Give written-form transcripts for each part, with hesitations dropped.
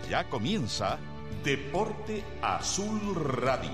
Ya comienza Deporte Azul Radio.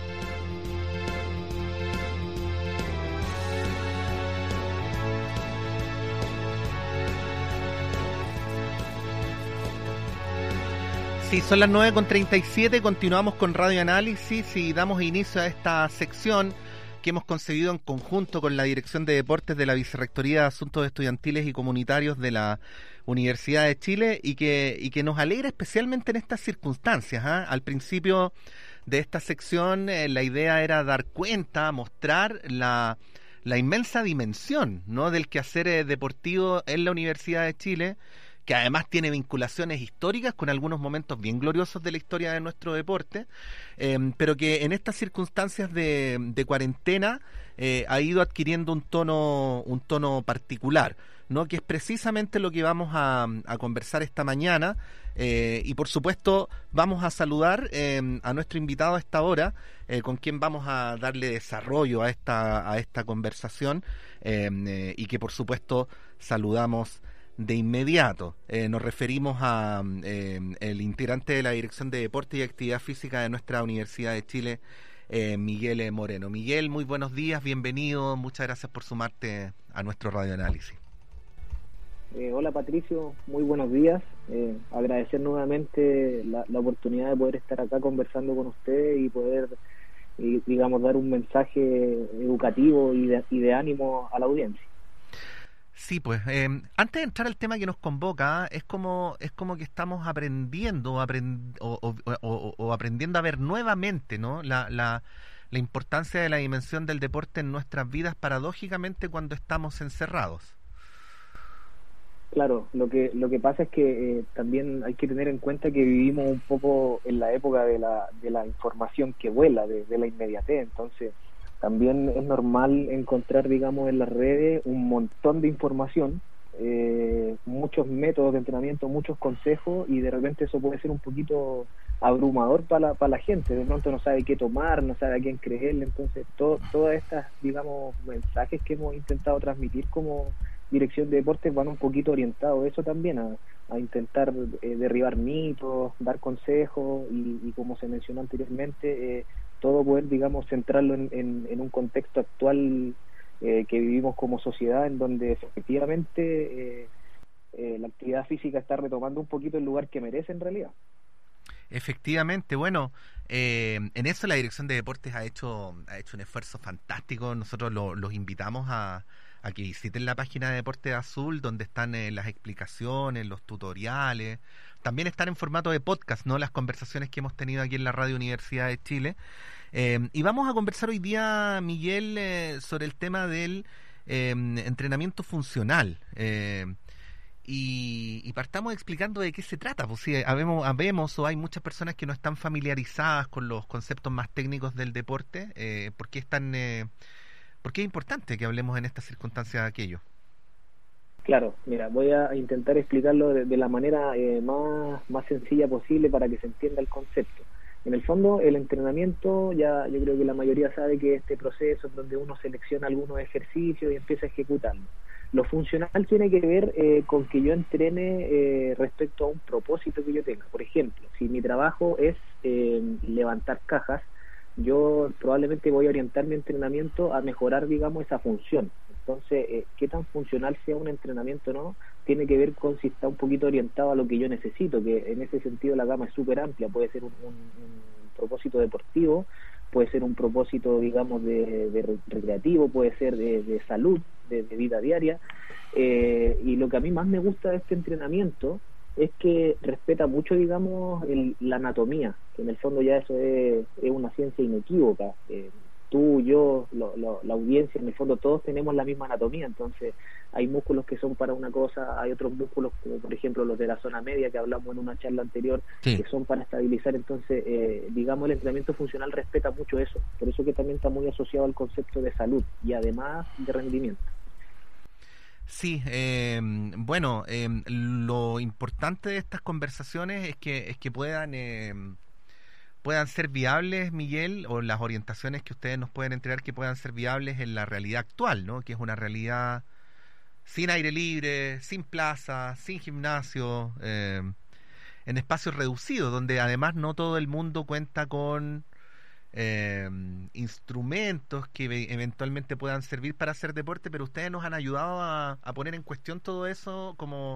Sí, son las 9:37, continuamos con Radio Análisis y damos inicio a esta sección que hemos concebido en conjunto con la Dirección de Deportes de la Vicerrectoría de Asuntos Estudiantiles y Comunitarios de la Universidad de Chile y que nos alegra especialmente en estas circunstancias. Al principio de esta sección la idea era dar cuenta, mostrar la inmensa dimensión, ¿no?, del quehacer deportivo en la Universidad de Chile, que además tiene vinculaciones históricas con algunos momentos bien gloriosos de la historia de nuestro deporte, pero que en estas circunstancias de cuarentena ha ido adquiriendo un tono particular, ¿no?, que es precisamente lo que vamos a conversar esta mañana, y por supuesto vamos a saludar a nuestro invitado a esta hora, con quien vamos a darle desarrollo a esta conversación, y que por supuesto saludamos de inmediato. Nos referimos a el integrante de la Dirección de Deporte y Actividad Física de nuestra Universidad de Chile, Miguel Moreno. Miguel, muy buenos días, bienvenido, muchas gracias por sumarte a nuestro radioanálisis. Hola Patricio, muy buenos días. Agradecer nuevamente la oportunidad de poder estar acá conversando con ustedes y poder, digamos, dar un mensaje educativo y de ánimo a la audiencia. Sí, pues, antes de entrar al tema que nos convoca, es como que estamos aprendiendo o aprendiendo a ver nuevamente, ¿no?, la importancia de la dimensión del deporte en nuestras vidas, paradójicamente, cuando estamos encerrados. Claro, lo que pasa es que también hay que tener en cuenta que vivimos un poco en la época de la información que vuela, de la inmediatez. Entonces también es normal encontrar, digamos, en las redes un montón de información, muchos métodos de entrenamiento, muchos consejos, y de repente eso puede ser un poquito abrumador para la gente. De pronto no sabe qué tomar, no sabe a quién creerle. Entonces todas estas, digamos, mensajes que hemos intentado transmitir como Dirección de Deportes van un poquito orientados eso también, a intentar derribar mitos, dar consejos y como se mencionó anteriormente, todo poder, digamos, centrarlo en un contexto actual que vivimos como sociedad, en donde efectivamente la actividad física está retomando un poquito el lugar que merece en realidad. Efectivamente, bueno, en eso la Dirección de Deportes ha hecho un esfuerzo fantástico. Nosotros los invitamos a que visiten la página de Deporte Azul, donde están las explicaciones, los tutoriales. También están en formato de podcast, ¿no?, las conversaciones que hemos tenido aquí en la Radio Universidad de Chile. Y vamos a conversar hoy día, Miguel, sobre el tema del entrenamiento funcional. Y partamos explicando de qué se trata. Pues sí, habemos o hay muchas personas que no están familiarizadas con los conceptos más técnicos del deporte. ¿Por qué es importante que hablemos en estas circunstancias de aquello? Claro, mira, voy a intentar explicarlo de la manera más sencilla posible para que se entienda el concepto. En el fondo, el entrenamiento, ya yo creo que la mayoría sabe que este proceso es donde uno selecciona algunos ejercicios y empieza a ejecutarlos. Lo funcional tiene que ver con que yo entrene respecto a un propósito que yo tenga. Por ejemplo, si mi trabajo es levantar cajas, yo probablemente voy a orientar mi entrenamiento a mejorar, digamos, esa función. Entonces, qué tan funcional sea un entrenamiento o no, tiene que ver con si está un poquito orientado a lo que yo necesito, que en ese sentido la gama es súper amplia. Puede ser un propósito deportivo, puede ser un propósito, digamos, de recreativo, puede ser de salud, de vida diaria, y lo que a mí más me gusta de este entrenamiento es que respeta mucho, digamos, la anatomía, que en el fondo ya eso es una ciencia inequívoca. Tú, yo, la audiencia, en el fondo todos tenemos la misma anatomía. Entonces hay músculos que son para una cosa, hay otros músculos como por ejemplo los de la zona media que hablamos en una charla anterior, sí, que son para estabilizar. Entonces digamos, el entrenamiento funcional respeta mucho eso, por eso que también está muy asociado al concepto de salud y además de rendimiento. Sí, bueno, lo importante de estas conversaciones es que puedan ser viables, Miguel, o las orientaciones que ustedes nos pueden entregar que puedan ser viables en la realidad actual, ¿no? Que es una realidad sin aire libre, sin plaza, sin gimnasio. en espacios reducidos, donde además no todo el mundo cuenta con instrumentos que eventualmente puedan servir para hacer deporte, pero ustedes nos han ayudado a poner en cuestión todo eso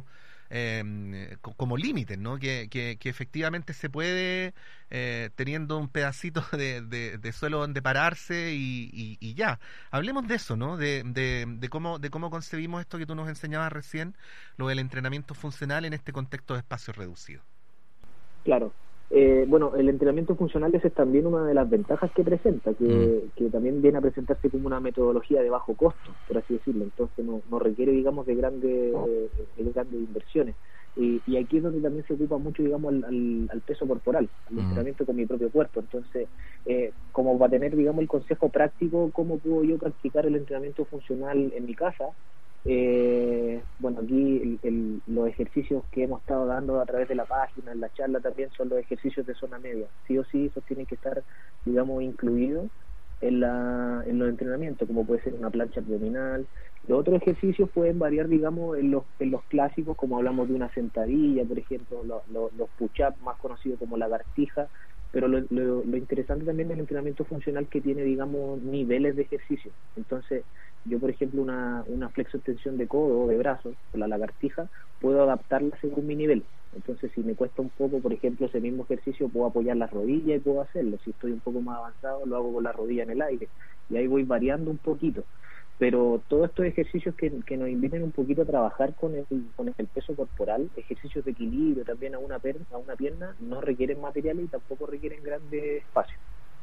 como límites, ¿no? Que efectivamente se puede, teniendo un pedacito de suelo donde pararse y ya. Hablemos de eso, ¿no? De cómo concebimos esto que tú nos enseñabas recién, lo del entrenamiento funcional en este contexto de espacios reducidos. Claro. Bueno, el entrenamiento funcional esa es también una de las ventajas que presenta, que también viene a presentarse como una metodología de bajo costo, por así decirlo. Entonces no requiere, digamos, de grandes inversiones. Y aquí es donde también se ocupa mucho, digamos, al peso corporal, al entrenamiento con mi propio cuerpo. Entonces, como va a tener, digamos, el consejo práctico, cómo puedo yo practicar el entrenamiento funcional en mi casa. Bueno, aquí los ejercicios que hemos estado dando a través de la página, en la charla también, son los ejercicios de zona media. Sí o sí, esos tienen que estar, digamos, incluidos en los entrenamientos, como puede ser una plancha abdominal. Los otros ejercicios pueden variar, digamos, en los clásicos, como hablamos de una sentadilla, por ejemplo, los push-ups, más conocidos como lagartija. Pero lo interesante también del entrenamiento funcional que tiene, digamos, niveles de ejercicio. Entonces, yo, por ejemplo, una flexo-extensión de codo o de brazos, la lagartija, puedo adaptarla según mi nivel. Entonces, si me cuesta un poco, por ejemplo, ese mismo ejercicio, puedo apoyar las rodillas y puedo hacerlo. Si estoy un poco más avanzado, lo hago con la rodilla en el aire. Y ahí voy variando un poquito. Pero todos estos ejercicios que nos inviten un poquito a trabajar con el peso corporal, ejercicios de equilibrio también a una pierna, no requieren materiales y tampoco requieren grandes espacios.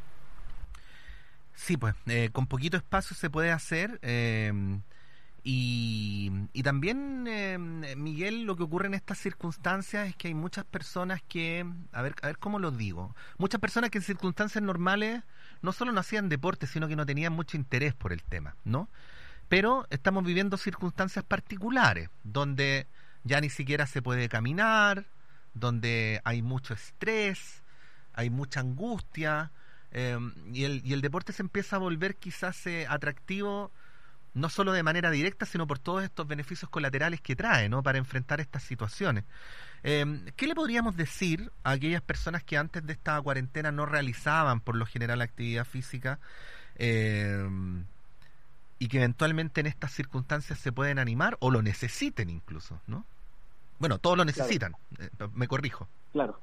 Sí, pues, con poquito espacio se puede hacer. Y también, Miguel, lo que ocurre en estas circunstancias es que hay muchas personas que, a ver cómo lo digo, muchas personas que en circunstancias normales no solo no hacían deporte, sino que no tenían mucho interés por el tema, ¿no? Pero estamos viviendo circunstancias particulares, donde ya ni siquiera se puede caminar, donde hay mucho estrés, hay mucha angustia, y el deporte se empieza a volver quizás atractivo, no solo de manera directa, sino por todos estos beneficios colaterales que trae, ¿no? Para enfrentar estas situaciones. ¿Qué le podríamos decir a aquellas personas que antes de esta cuarentena no realizaban por lo general actividad física y que eventualmente en estas circunstancias se pueden animar o lo necesiten incluso, ¿no? Bueno, todos lo necesitan, claro. Me corrijo. Claro.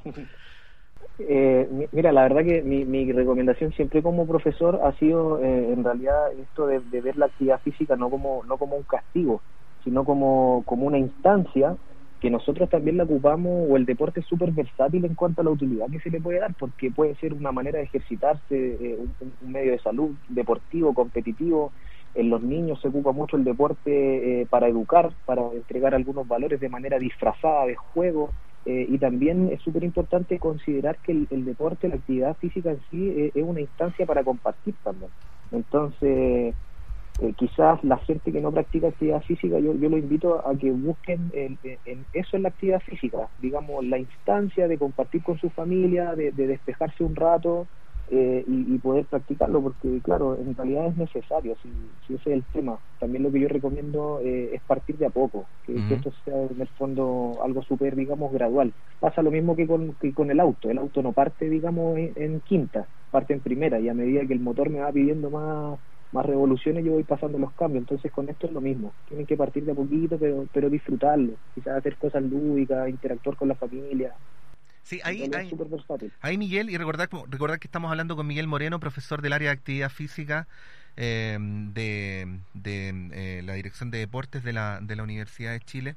Mira, la verdad que mi recomendación siempre como profesor ha sido en realidad esto de ver la actividad física no como un castigo, sino como una instancia que nosotros también la ocupamos, o el deporte es súper versátil en cuanto a la utilidad que se le puede dar, porque puede ser una manera de ejercitarse, un medio de salud deportivo, competitivo. En los niños se ocupa mucho el deporte para educar, para entregar algunos valores de manera disfrazada de juego. Y también es súper importante considerar que el deporte, la actividad física en sí, es una instancia para compartir también. Entonces, quizás la gente que no practica actividad física, yo lo invito a que busquen en eso, en la actividad física, digamos, la instancia de compartir con su familia, de despejarse un rato y poder practicarlo, porque claro, en realidad es necesario, si ese es el tema. También lo que yo recomiendo es partir de a poco, que esto sea en el fondo algo súper, digamos, gradual. Pasa lo mismo que con el auto no parte, digamos, en quinta, parte en primera, y a medida que el motor me va pidiendo más revoluciones, yo voy pasando los cambios. Entonces con esto es lo mismo, tienen que partir de a poquito, pero disfrutarlo, quizás hacer cosas lúdicas, interactuar con la familia. Sí, ahí Miguel, y recordar que estamos hablando con Miguel Moreno, profesor del área de actividad física de la Dirección de Deportes de la Universidad de Chile.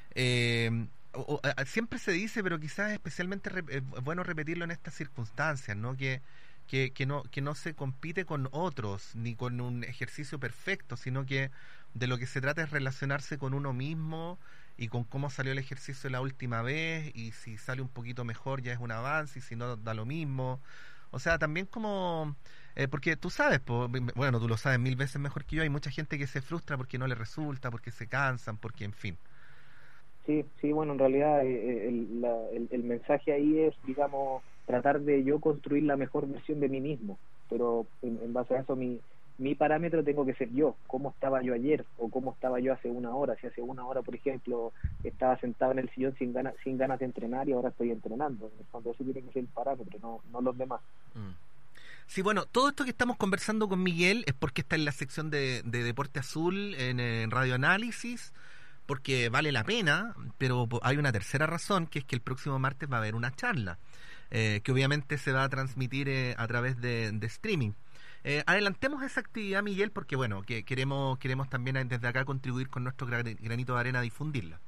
Siempre se dice, pero quizás especialmente es bueno repetirlo en estas circunstancias, ¿no? Que no se compite con otros, ni con un ejercicio perfecto, sino que de lo que se trata es relacionarse con uno mismo y con cómo salió el ejercicio la última vez, y si sale un poquito mejor ya es un avance, y si no da lo mismo. O sea, también como porque tú sabes, bueno, tú lo sabes 1000 veces mejor que yo, hay mucha gente que se frustra porque no le resulta, porque se cansan, porque en fin. Sí, bueno, en realidad el mensaje ahí es, digamos, tratar de yo construir la mejor versión de mí mismo, pero en base a eso mi mi parámetro tengo que ser yo, cómo estaba yo ayer o cómo estaba yo hace una hora. Si hace una hora, por ejemplo, estaba sentado en el sillón sin ganas de entrenar y ahora estoy entrenando. Entonces eso tiene que ser el parámetro, no los demás. Sí, bueno, todo esto que estamos conversando con Miguel es porque está en la sección de Deporte Azul en Radio Análisis, porque vale la pena, pero hay una tercera razón, que es que el próximo martes va a haber una charla, que obviamente se va a transmitir a través de streaming. Adelantemos esa actividad, Miguel, porque bueno, que queremos también desde acá contribuir con nuestro granito de arena a difundirla.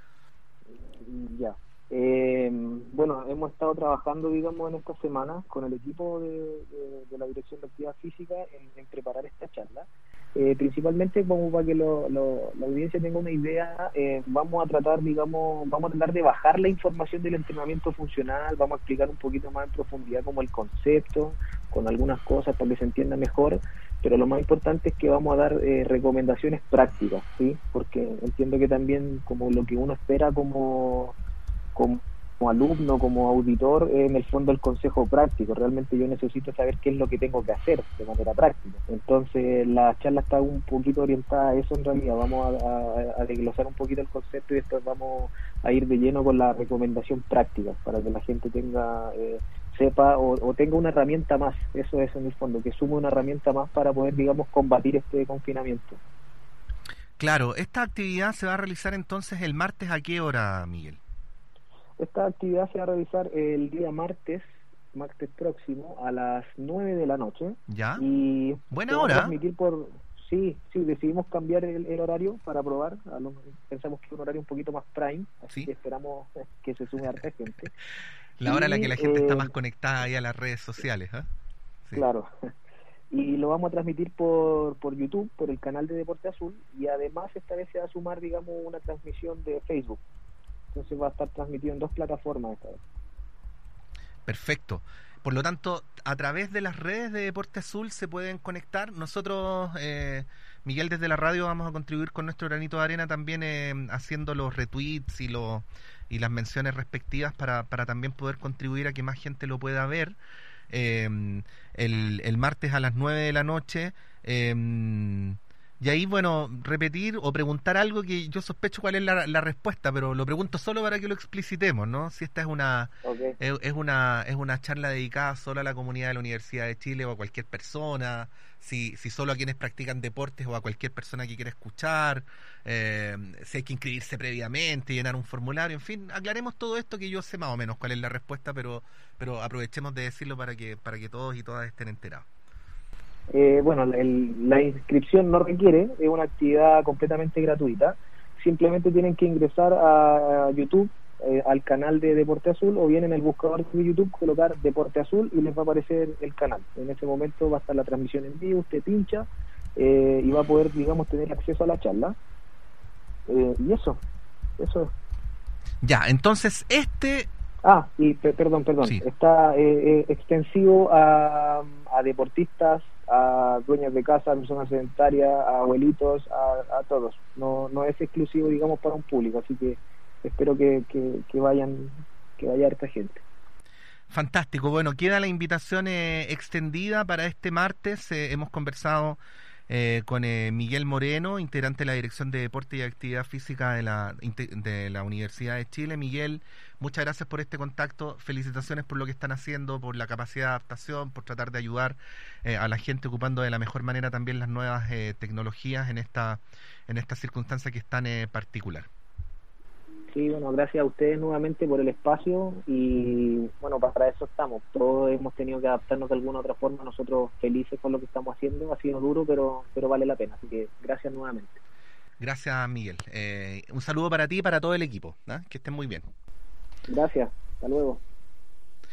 Ya. Bueno, hemos estado trabajando, digamos, en esta semana con el equipo de la Dirección de Actividad Física en preparar esta charla. Principalmente como para que la audiencia tenga una idea, vamos a tratar de bajar la información del entrenamiento funcional, vamos a explicar un poquito más en profundidad como el concepto, con algunas cosas para que se entienda mejor, pero lo más importante es que vamos a dar recomendaciones prácticas, ¿sí? Porque entiendo que también como lo que uno espera como alumno, como auditor, en el fondo el consejo práctico. Realmente yo necesito saber qué es lo que tengo que hacer de manera práctica. Entonces la charla está un poquito orientada a eso en realidad. Vamos a desglosar un poquito el concepto y después vamos a ir de lleno con la recomendación práctica para que la gente tenga, sepa o tenga una herramienta más. Eso es en el fondo, que sume una herramienta más para poder, digamos, combatir este confinamiento. Claro, esta actividad se va a realizar entonces el martes, ¿a qué hora, Miguel? Esta actividad se va a realizar el día martes próximo a las 9 de la noche. ¿Ya? Y buena hora. Sí, decidimos cambiar el horario para probar. Pensamos que es un horario un poquito más prime, así ¿sí? Que esperamos que se sume harta gente. La hora en la que la gente está más conectada ahí a las redes sociales, ¿eh? Sí. Claro. Y lo vamos a transmitir por YouTube, por el canal de Deporte Azul, y además esta vez se va a sumar, digamos, una transmisión de Facebook. Entonces va a estar transmitido en 2 plataformas esta vez. Perfecto. Por lo tanto, a través de las redes de Deporte Azul se pueden conectar. Nosotros, Miguel, desde la radio vamos a contribuir con nuestro granito de arena también haciendo los retweets y las menciones respectivas para también poder contribuir a que más gente lo pueda ver. El martes a las 9 de la noche. Y ahí, bueno, repetir o preguntar algo que yo sospecho cuál es la respuesta, pero lo pregunto solo para que lo explicitemos, ¿no? Si esta es una charla dedicada solo a la comunidad de la Universidad de Chile o a cualquier persona, si solo a quienes practican deportes o a cualquier persona que quiera escuchar, si hay que inscribirse previamente, llenar un formulario, en fin, aclaremos todo esto que yo sé más o menos cuál es la respuesta, pero aprovechemos de decirlo para que todos y todas estén enterados. Bueno, la inscripción no requiere, es una actividad completamente gratuita. Simplemente tienen que ingresar a YouTube, al canal de Deporte Azul, o bien en el buscador de YouTube colocar Deporte Azul y les va a aparecer el canal. En ese momento va a estar la transmisión en vivo, usted pincha y va a poder, digamos, tener acceso a la charla. Y eso es. Ya, entonces y perdón, sí. Está extensivo a deportistas, a dueñas de casa, a personas sedentarias, a abuelitos, a todos. No es exclusivo, digamos, para un público, así que espero que vaya harta gente. Fantástico. Bueno, queda la invitación extendida para este martes. Hemos conversado con Miguel Moreno, integrante de la Dirección de Deporte y Actividad Física de la Universidad de Chile. Miguel, muchas gracias por este contacto, felicitaciones por lo que están haciendo, por la capacidad de adaptación, por tratar de ayudar a la gente ocupando de la mejor manera también las nuevas tecnologías en esta circunstancia que es tan particular. Sí, bueno, gracias a ustedes nuevamente por el espacio y bueno, para eso estamos. Todos hemos tenido que adaptarnos de alguna otra forma, nosotros felices con lo que estamos haciendo, ha sido duro, pero vale la pena, así que gracias nuevamente. Gracias, Miguel. Un saludo para ti y para todo el equipo, ¿no? Que estén muy bien. Gracias, hasta luego.